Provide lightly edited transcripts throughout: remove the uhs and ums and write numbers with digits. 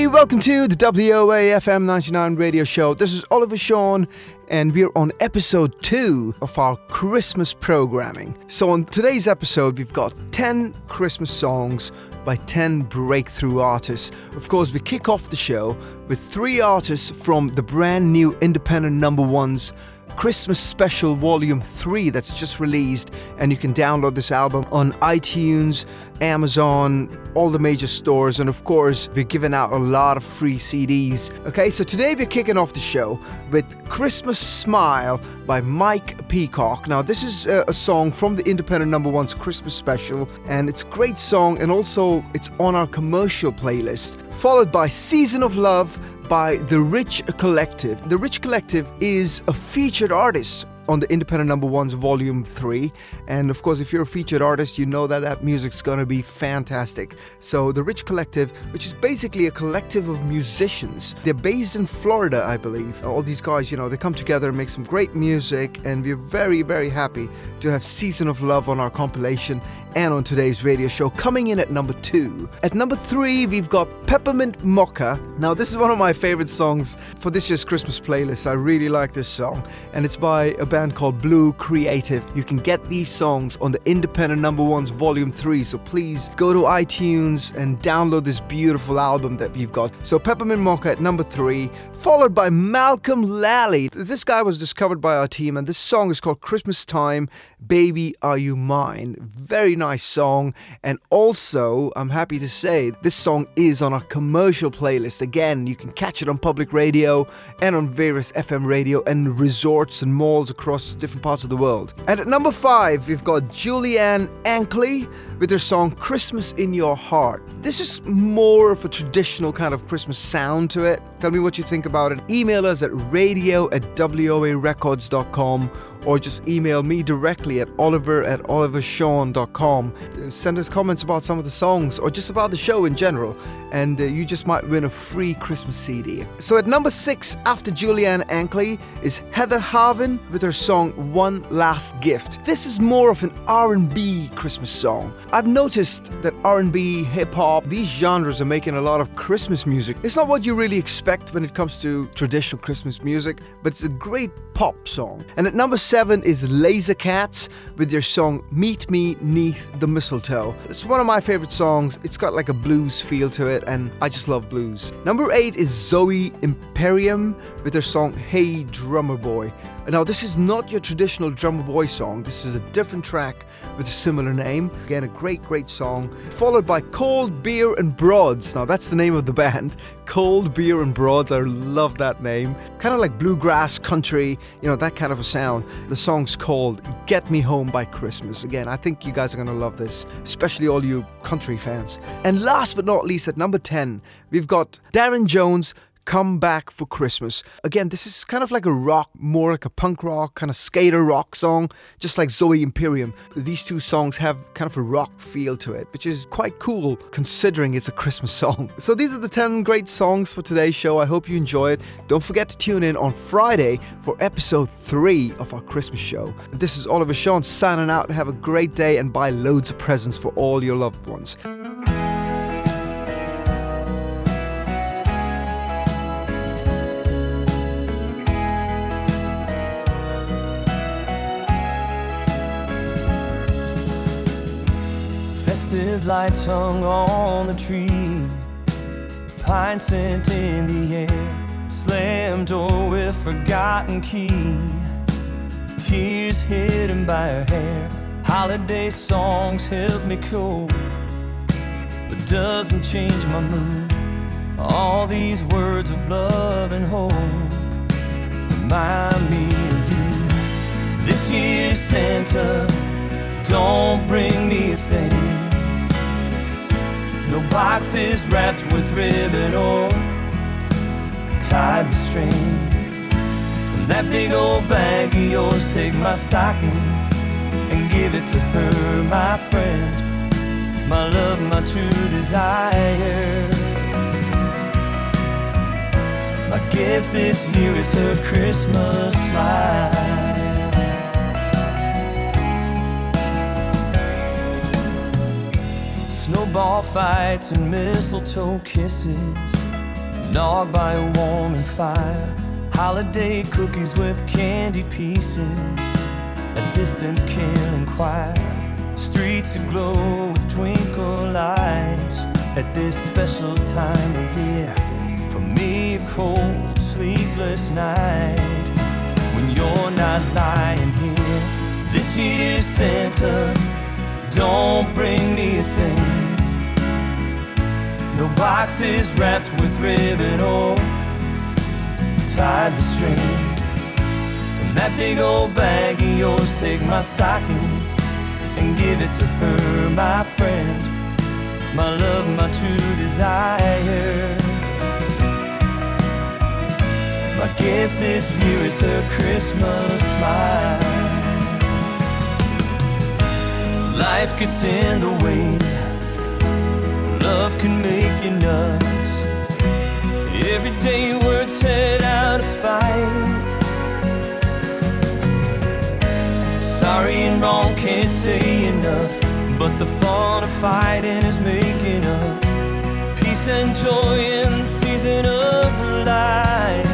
everybody, welcome to the WOA FM 99 radio show. This is Oliver Sean, and we're on episode 2 of our Christmas programming. So on today's episode, we've got 10 Christmas songs by 10 breakthrough artists. Of course, we kick off the show with 3 artists from the brand new independent number ones Christmas Special Volume 3 that's just released, and you can download this album on iTunes, Amazon, all the major stores, and of course we're giving out a lot of free CDs. Okay, so today we're kicking off the show with Christmas Smile by Mike Peacock. Now this is a song from the independent number one's Christmas Special, and it's a great song, and also it's on our commercial playlist. Followed by Season of Love by The Rich Collective. The Rich Collective is a featured artist on the independent number one's Volume 3, and of course if you're a featured artist, you know that music's gonna be fantastic. So The Rich Collective, which is basically a collective of musicians, they're based in Florida, I believe. All these guys, they come together and make some great music, and we're very, very happy to have Season of Love on our compilation and on today's radio show, coming in at number 2. At number 3, we've got Peppermint Mocha. Now this is one of my favorite songs for this year's Christmas playlist. I really like this song, and it's by a band called Blue Creative. You can get these songs on the independent number one's Volume 3, so please go to iTunes and download this beautiful album that we've got. So Peppermint Mocha at number 3, followed by Malcolm Lally. This guy was discovered by our team, and this song is called Christmas Time, Baby Are You Mine. Very nice song, and also I'm happy to say this song is on our commercial playlist. Again, you can catch it on public radio and on various FM radio and resorts and malls across different parts of the world. And at number 5, we've got Julianne Ankley with her song Christmas in Your Heart. This is more of a traditional kind of Christmas sound to it. Tell me what you think about it. Email us at radio@woarecords.com, or just email me directly at oliver@olivershawn.com. Send us comments about some of the songs or just about the show in general, and you just might win a free Christmas CD. So at number 6, after Julianne Ankley, is Heather Harvin with her song One Last Gift. This is more of an R&B Christmas song. I've noticed that R&B, hip-hop, these genres are making a lot of Christmas music. It's not what you really expect when it comes to traditional Christmas music, but it's a great pop song. And at number 7 is Laser Cats with their song Meet Me Neath the Mistletoe. It's one of my favorite songs. It's got like a blues feel to it, and I just love blues. Number 8 is Zoe Imperium with their song Hey Drummer Boy. Now this is not your traditional Drummer Boy song. This is a different track with a similar name. Again, a great song. Followed by Cold Beer and Broads. Now that's the name of the band. Cold Beer and Broads. I love that name. Kind of like bluegrass, country, that kind of a sound. The song's called Get Me Home by Christmas. Again, I think you guys are going to love this, especially all you country fans. And last but not least, at number 10, we've got Darren Jones, Come Back for Christmas. Again, this is kind of like a rock, more like a punk rock, kind of skater rock song, just like Zoe Imperium. These two songs have kind of a rock feel to it, which is quite cool considering it's a Christmas song. So these are the 10 great songs for today's show. I hope you enjoy it. Don't forget to tune in on Friday for episode 3 of our Christmas show. This is Oliver Sean signing out. Have a great day and buy loads of presents for all your loved ones. Festive lights hung on the tree, pine scent in the air, slam door with forgotten key, tears hidden by her hair. Holiday songs help me cope, but doesn't change my mood. All these words of love and hope remind me of you. This year's Santa don't bring me a thing, no boxes wrapped with ribbon or tied with string. From that big old bag of yours, take my stocking and give it to her, my friend, my love, my true desire. My gift this year is her Christmas smile. Snowball fights and mistletoe kisses, Nog by a warming fire, holiday cookies with candy pieces, a distant killing choir, streets aglow with twinkle lights. At this special time of year, for me a cold, sleepless night. When you're not lying here, this year's Santa, don't bring me a thing. No boxes wrapped with ribbon or tied with string. From that big old bag of yours, take my stocking and give it to her, my friend, my love, my true desire. My gift this year is her Christmas smile. Life gets in the way, love can make you nuts. Everyday words said out of spite. Sorry and wrong can't say enough, but the fun of fighting is making up. Peace and joy in the season of life.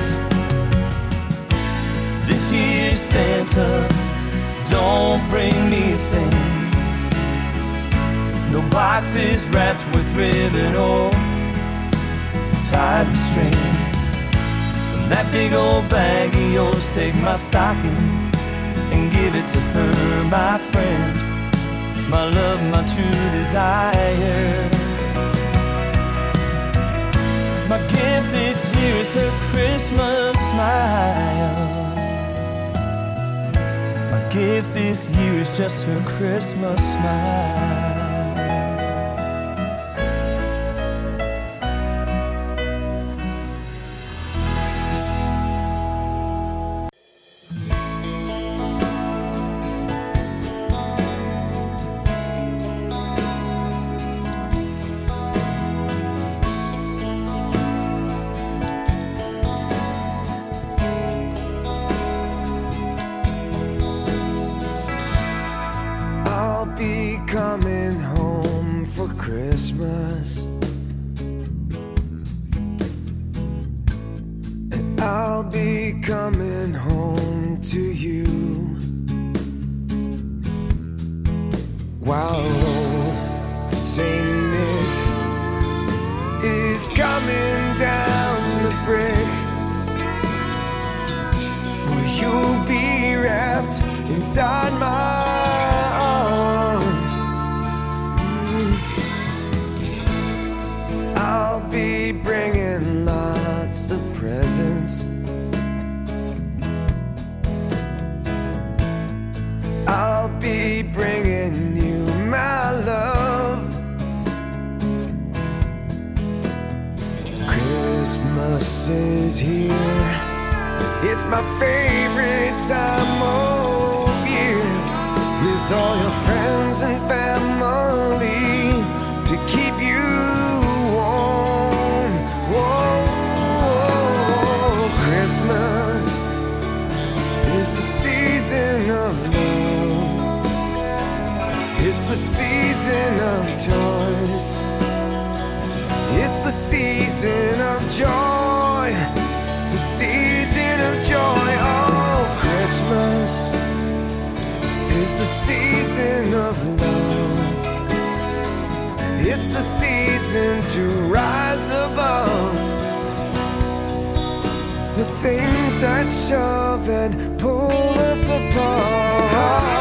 This year's Santa, don't bring me a thing. No boxes wrapped with ribbon or tied with string. From that big old bag of yours, take my stocking and give it to her, my friend, my love, my true desire. My gift this year is her Christmas smile. My gift this year is just her Christmas smile. Coming home for Christmas, and I'll be coming home to you, while old Saint Nick is coming down the brick. Will you be wrapped inside my bringing lots of presents? I'll be bringing you my love. Christmas is here. It's my favorite time of year, with all your friends and family to keep you warm. Whoa, Christmas is the season of love. It's the season of toys. It's the season of joy. The season of joy. Oh, Christmas is the season of love. It's the season to rise above the things that shove and pull us apart.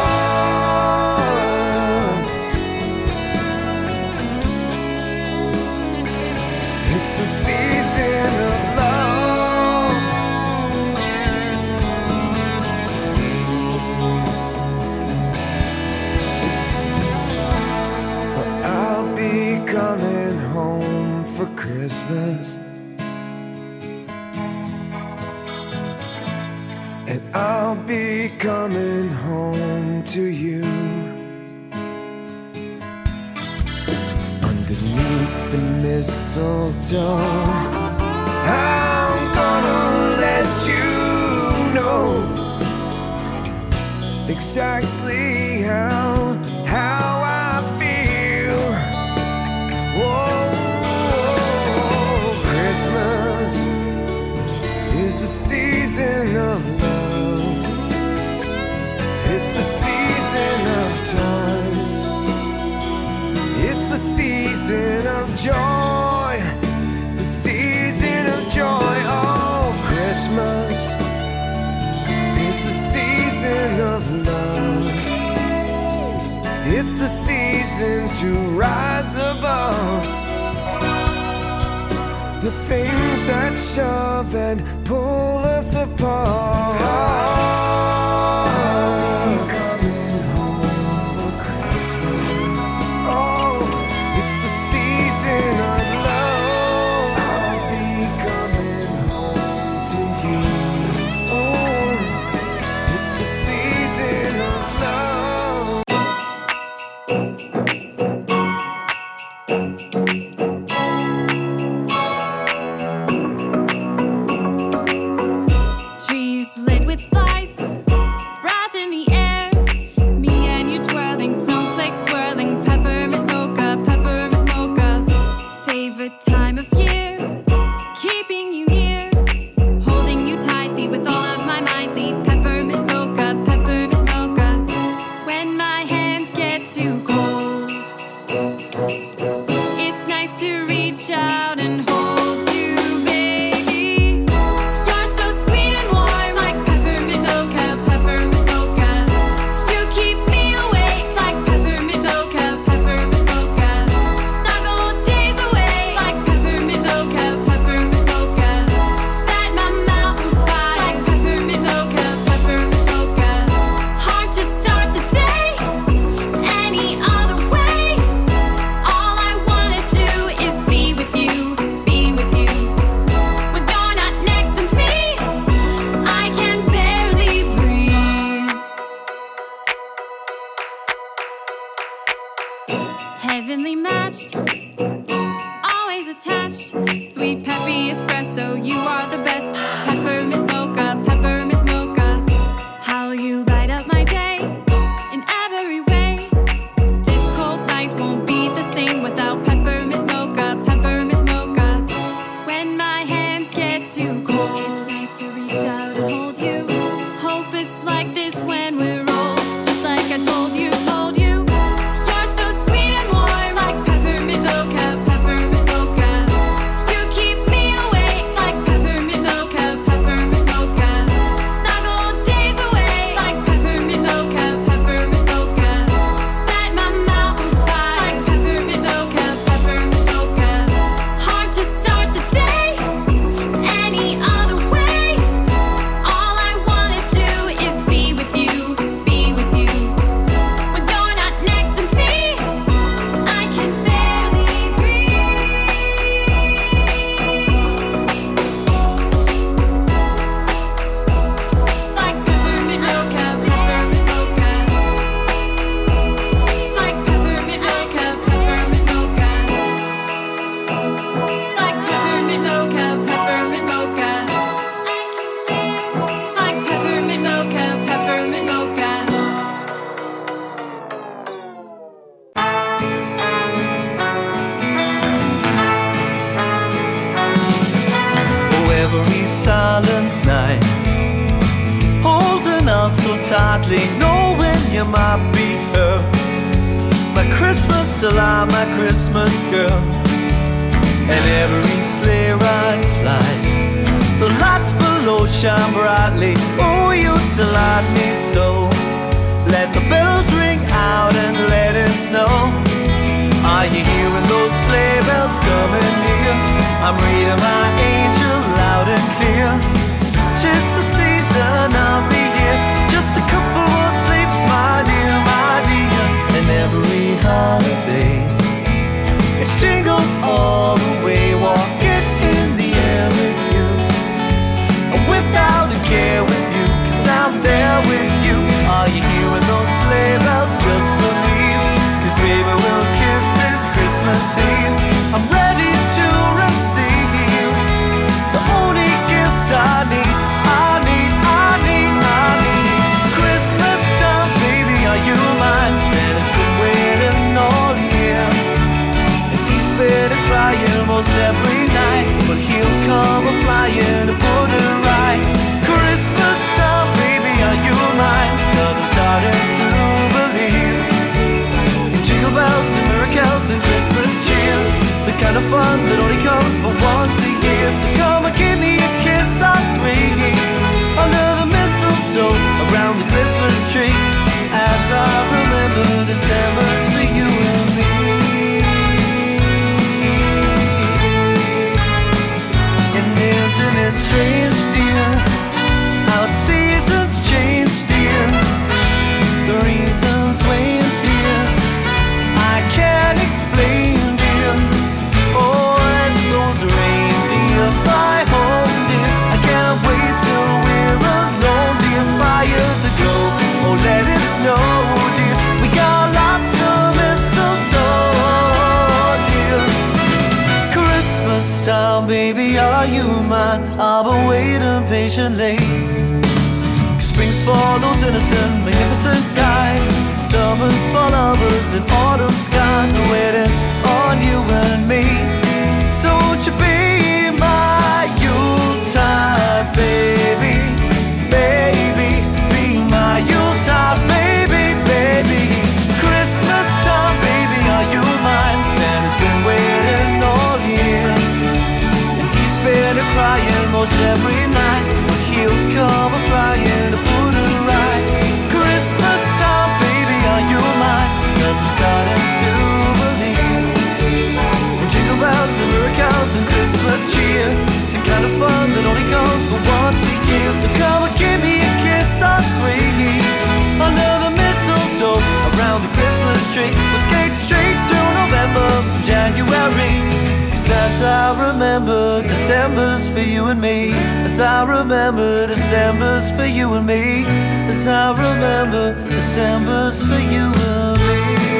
It's the season of love. I'll be coming home for Christmas, and I'll be coming home to you. Underneath the mistletoe, I'm gonna let you know exactly how I feel. Whoa, Christmas season of love. It's the season of toys. It's the season of joy. The season of joy. Oh, Christmas is the season of love. It's the season to rise above the things that shove and pull us apart. I'll be coming home for Christmas. Oh, it's the season of love. I'll be coming home to you. Oh, it's the season of love. Trees lit with lights, breath in the air. Me and you twirling, snowflakes swirling, peppermint mocha, peppermint mocha. Favorite time of year, keeping you near, holding you tightly with all of my mindly. Peppermint mocha, peppermint mocha. When my hands get too cold, it's nice to reach out and hold you, baby. You're so sweet and warm, like peppermint mocha, peppermint mocha. You keep me awake, like peppermint mocha, peppermint mocha. Snuggle days away, like peppermint mocha, peppermint mocha. Set my mouth on fire, like peppermint mocha, peppermint mocha. Hard to start the day any other way. All I wanna do is be with you, be with you. When you're not next to me, I can barely breathe. Heavenly matched, always attached. Sweet peppy espresso, you are the best. Peppermint mocha, peppermint mocha. How you light up my day in every way. This cold night won't be the same without peppermint mocha, peppermint mocha. When my hands get too cold, it's nice to reach out and hold you. Hope it's like this when we're old, just like I told you, told you. You're so sweet and warm, like peppermint mocha, peppermint mocha. You keep me awake, like peppermint mocha, peppermint mocha. Snuggle days away, like peppermint mocha, peppermint mocha. Set my mouth on fire, like peppermint mocha, peppermint mocha. Hard to start the day any other way. All I wanna do is be with you, be with you. When you're not next to me, I can barely breathe. Like peppermint mocha, peppermint mocha. Like peppermint mocha, peppermint mocha. Like peppermint mocha, peppermint mocha. Like peppermint mocha, peppermint mocha. Oh, every silent night, holding on so tightly, knowing you might be her. My Christmas till I'm my Christmas girl. And every sleigh ride flight, the lights below shine brightly. Oh, you delight me so. Let the bells ring out and let it snow. Are you hearing those sleigh bells coming near? I'm reading my angel loud and clear. Just the season of the year, just a couple more sleeps, my dear, my dear. And every holiday, it's jingle all the way, walking in the air with you. Without a care with you, 'cause I'm there with you. Are you hearing those sleigh bells? Just believe, 'cause baby, we'll kiss this Christmas Eve. I'm ready to receive the patiently. Spring's for those innocent, magnificent guys. Summer's for lovers and autumn skies are waiting on you and me. So won't you be my Yuletide baby, baby, be my Yuletide baby, baby. Christmas time, baby, are you mine? Santa's been waiting all year, and he's been crying most every night. He'll come a-flying to put it right. Christmas time, baby, are you mine? 'Cause I'm starting to believe in jingle bells and miracles and Christmas cheer, the kind of fun that only comes but once a year. So come and give me a kiss or three under the mistletoe around the Christmas tree. We'll skate straight through November and January. 'Cause as I remember, December's for you and me. As I remember, December's for you and me. As I remember, December's for you and me.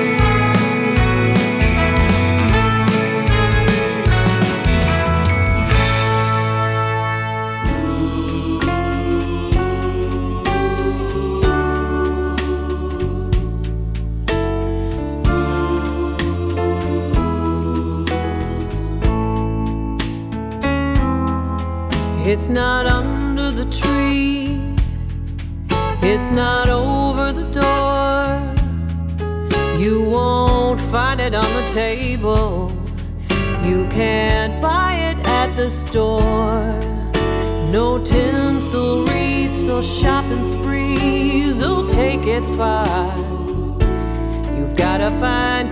It's not under the tree, it's not over the door. You won't find it on the table, you can't buy it at the store. No tinsel wreaths or shopping sprees will take its part. You've gotta find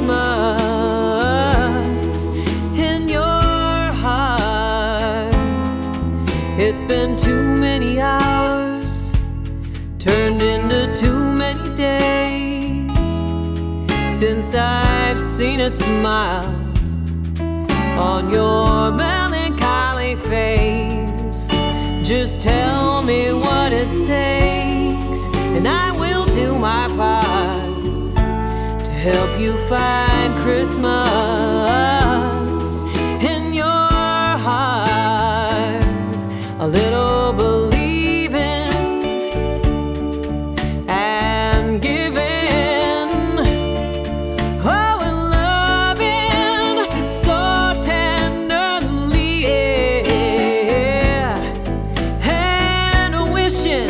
Christmas in your heart. It's been too many hours, turned into too many days, since I've seen a smile on your melancholy face. Just tell me what it takes, and I will do my part to help you find Christmas in your heart. A little believing and giving, oh, and loving so tenderly, yeah, and wishing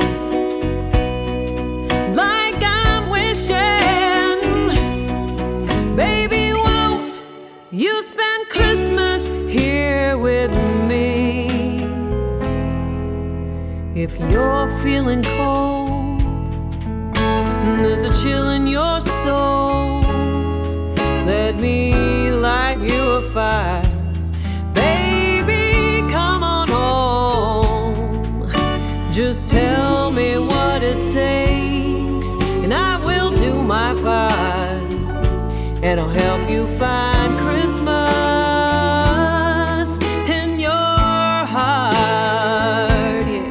like I'm wishing. Baby, won't you spend Christmas here with me? If you're feeling cold, there's a chill in your soul, let me light you a fire. Baby, come on home. Just tell me what it takes, and I will do my part, and I'll help you find Christmas in your heart, yeah.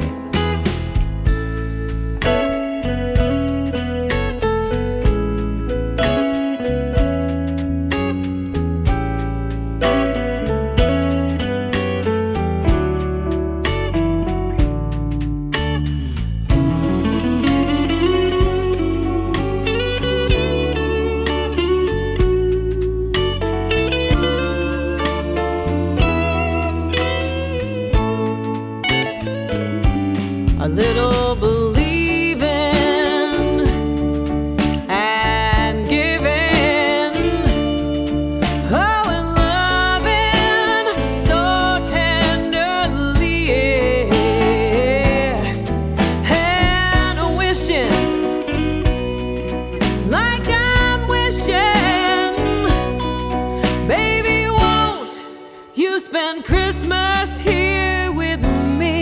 A little believing and giving, oh, and loving so tenderly, yeah, and wishing like I'm wishing. Baby, won't you spend Christmas here with me?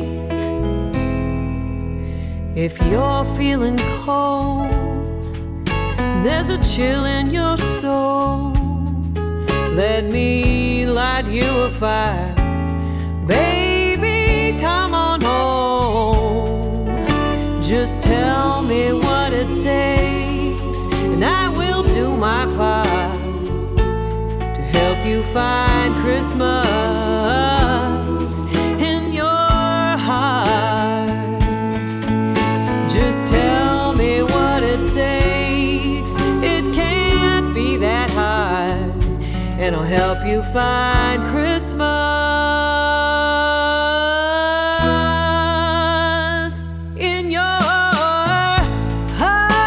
If you're feeling cold, there's a chill in your soul, let me light you a fire. Baby, come on home. Just tell me what it takes, and I will do my part to help you find Christmas in your heart. help you find Christmas in your heart.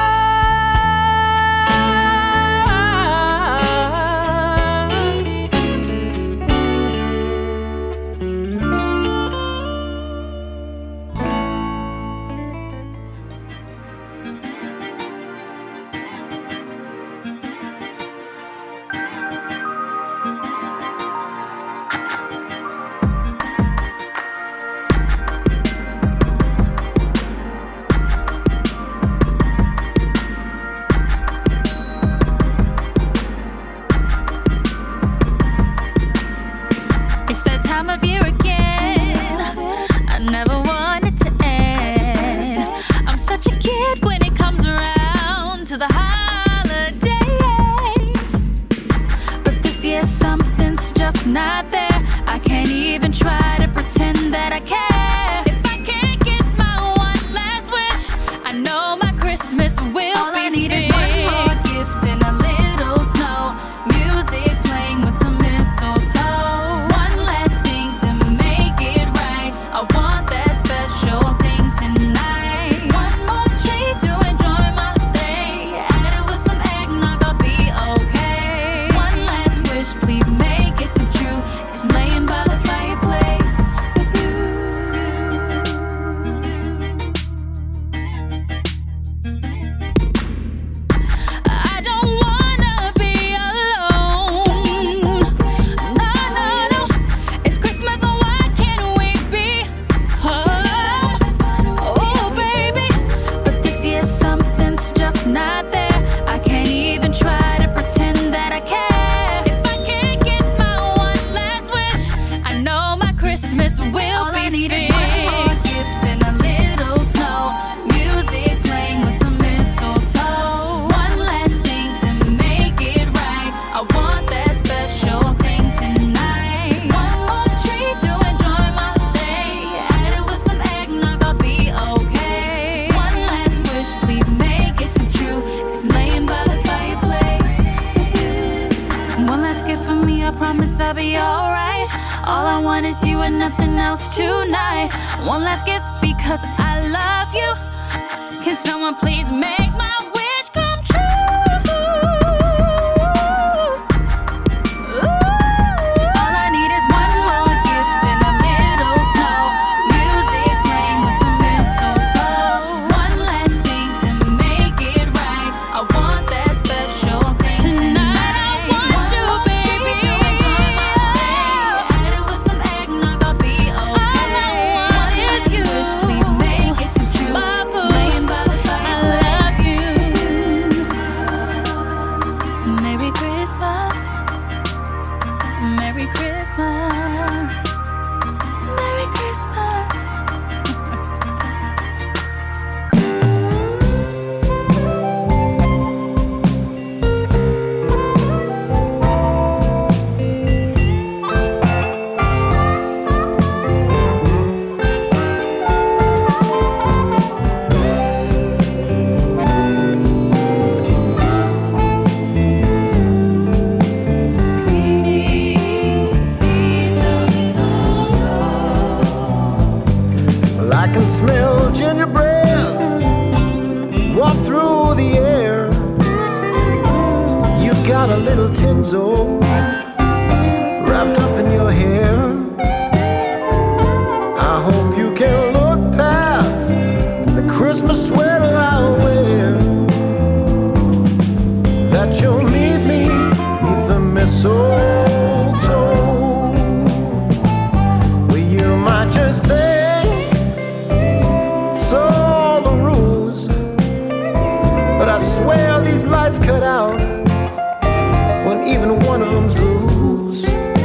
It's that time of year again. I never want it to end. I'm such a kid when it comes around to the holidays. But this year something's just not there. I can't even try to pretend that I care. If I can't get my one last wish, I know my Christmas will all be I need fixed. Is one more gift and a little snow, music playing with some mistletoe. One last thing to make it right. I want that special thing tonight. One more treat to enjoy my day. Add it with some eggnog, I'll be okay. Just one last wish, please make it come true. It's laying by the fireplace with you. I don't wanna be alone. No, no, no. It's Christmas, so why can't we be home? Oh, baby. But this year something's just not there. I can't even try to pretend that I care. If I can't get my one last wish, I know my Christmas will all be I need fixed. Is one more gift and a little snow, music playing with some mistletoe. One last thing to make it right. I want that special thing tonight. One more treat to enjoy my day. Add it with some eggnog, I'll be okay. Just one last wish, please make it come true. It's laying by the fireplace with you. One last gift from me, I promise I'll be alright. All I want is you and nothing else tonight. One last gift because I love you. Can someone please make my wish come true? All I need is one more gift and a little snow, music playing with some mistletoe. One last thing to make it right. I want that special thing tonight. I want you, baby. To enjoy my day. Add it with some eggnog, I'll be okay. Just one last wish, please make it come true. It's laying by the fireplace. I love you. Merry Christmas. Merry Christmas. Merry Christmas. Well, I can smell gingerbread walk through the air. You got a little tinsel wrapped up in your hair. I hope you can look past the Christmas sweater I wear. That you'll meet me neath the mistletoe. Well, you might just think it's all a ruse, but I swear these lights cut out when even one of them's loose.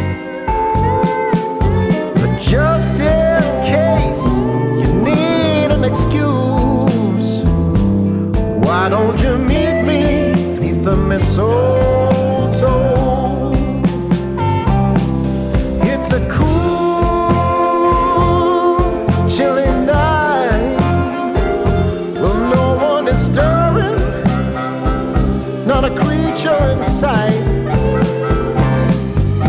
But just in case you need an excuse, why don't you meet me neath the mistletoe? It's a cool, chilly night. Well, no one is stirring, not a creature in sight.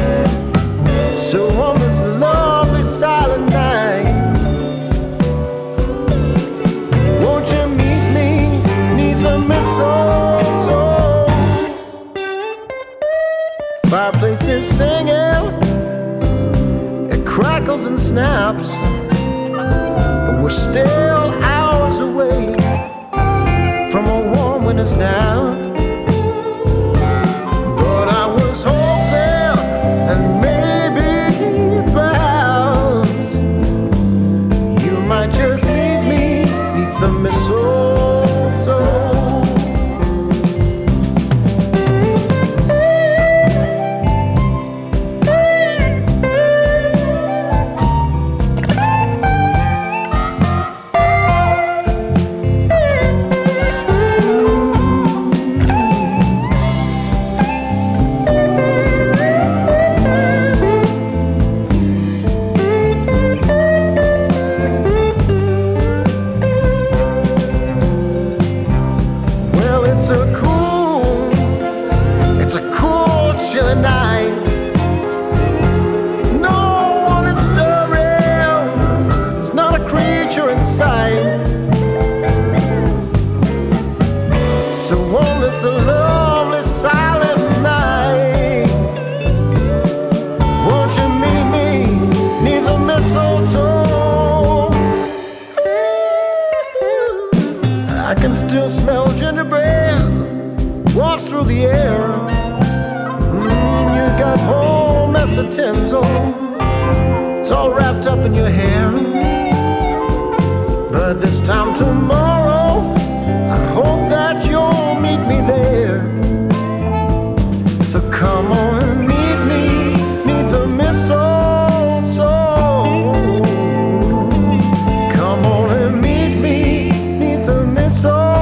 the mistletoe. It's a cool, chilly night. No one is stirring. There's not a creature in sight. So on this lovely silent night, won't you meet me neath the mistletoe? I can still smell gingerbread walks through the air. You got a whole mess of tinsel. It's all wrapped up in your hair. But this time tomorrow, I hope that you'll meet me there. So come on and meet me neath the mistletoe. Come on and meet me neath the mistletoe.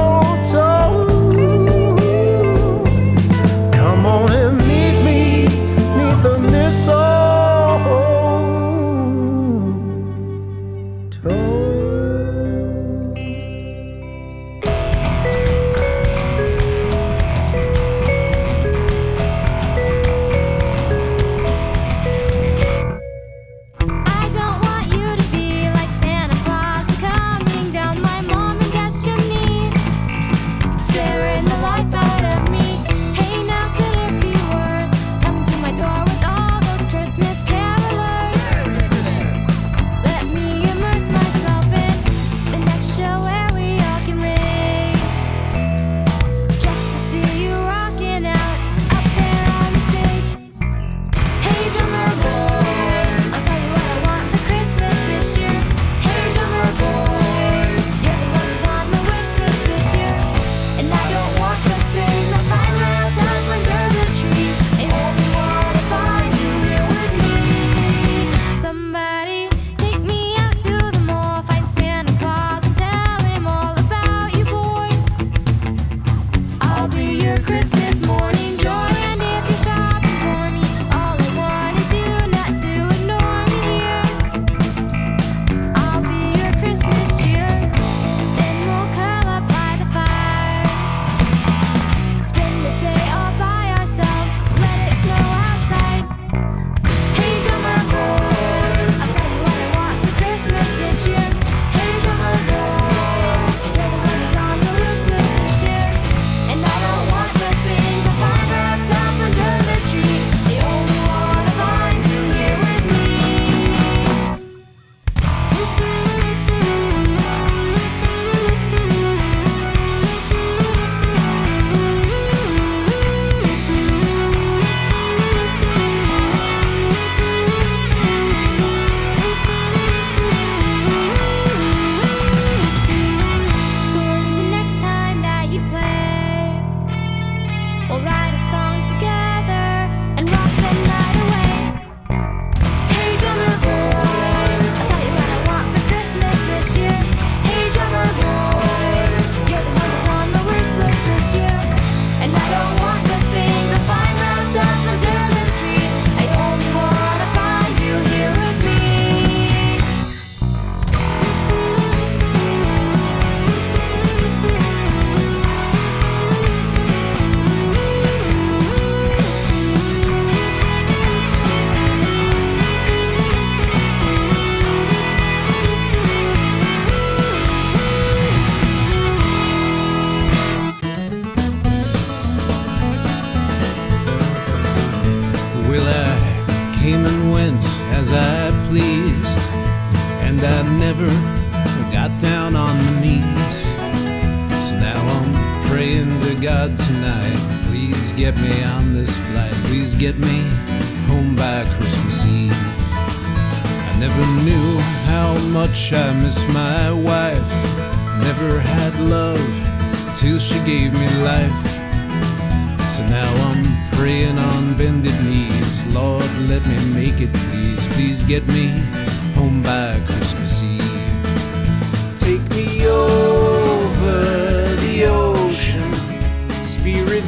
I miss my wife, never had love till she gave me life. So now I'm praying on bended knees. Lord, let me make it, please. Please get me home by Christmas Eve. Take me over the ocean, spirit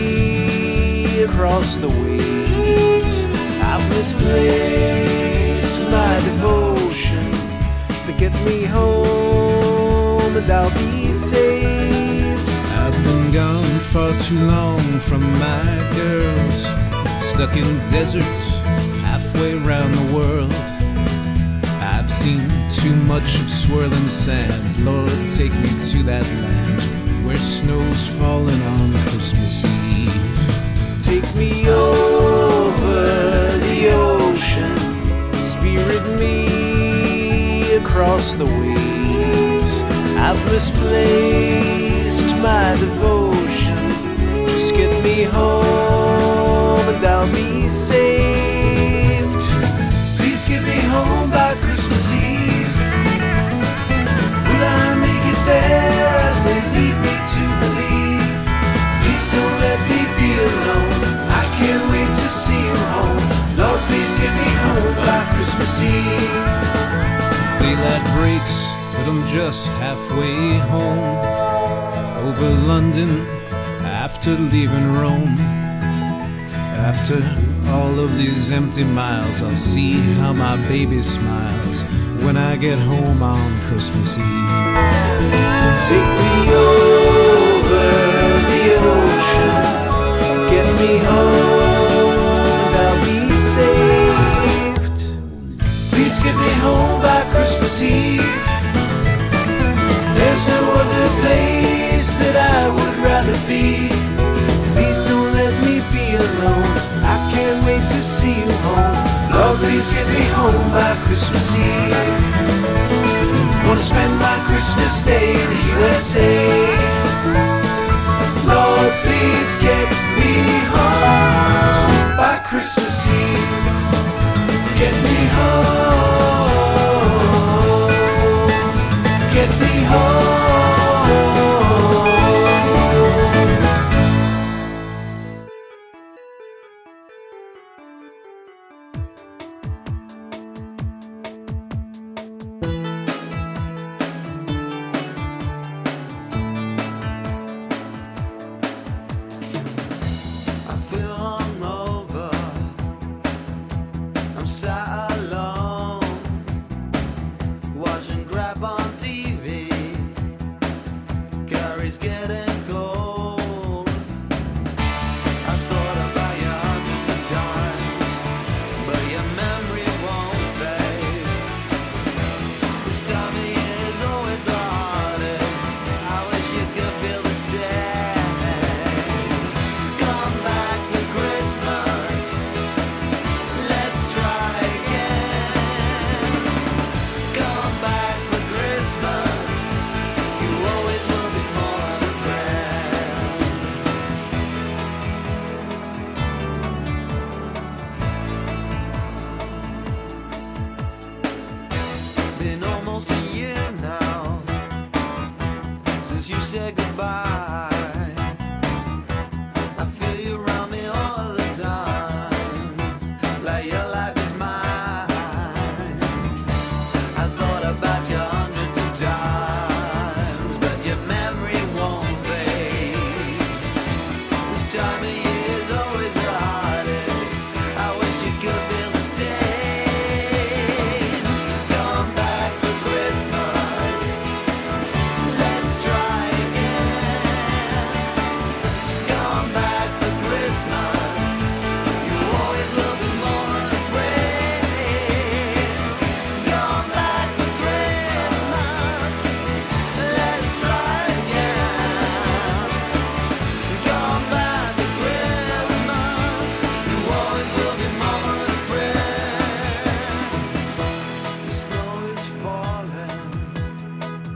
me across the waves. I've misplaced my devotion, but get me home and I'll be saved. I've been gone far too long from my girls, stuck in deserts halfway around the world. I've seen too much of swirling sand. Lord, take me to that land where snow's falling on Christmas Eve. Take me over the ocean, spirit me across the waves. I've misplaced my devotion, just get me home and I'll be saved. Please get me home by Christmas Eve. Will I make it there as they lead me to believe? Please don't let me be alone, I can't wait to see you home. Lord, please get me home by Christmas Eve. Daylight breaks, but I'm just halfway home. Over London, after leaving Rome. After all of these empty miles, I'll see how my baby smiles when I get home on Christmas Eve. Take me over the ocean, get me home and I'll be saved. Please get me home by Christmas Eve. There's no other place that I would rather be. Please don't let me be alone, I can't wait to see you home. Lord, please get me home by Christmas Eve. Wanna spend my Christmas day in the USA. Lord, please get me home by Christmas Eve. Get me home, get me home.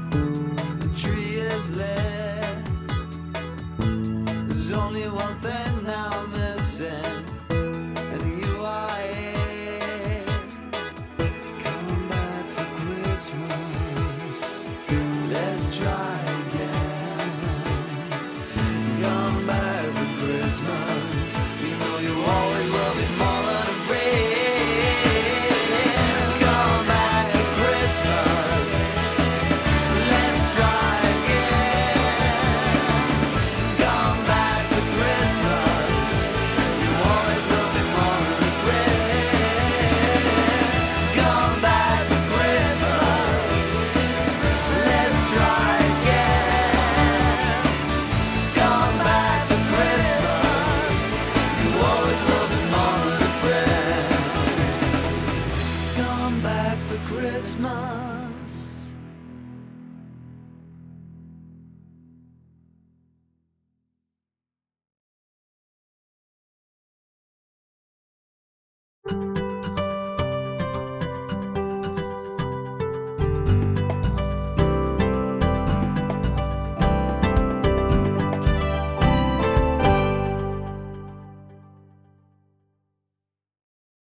There's only one thing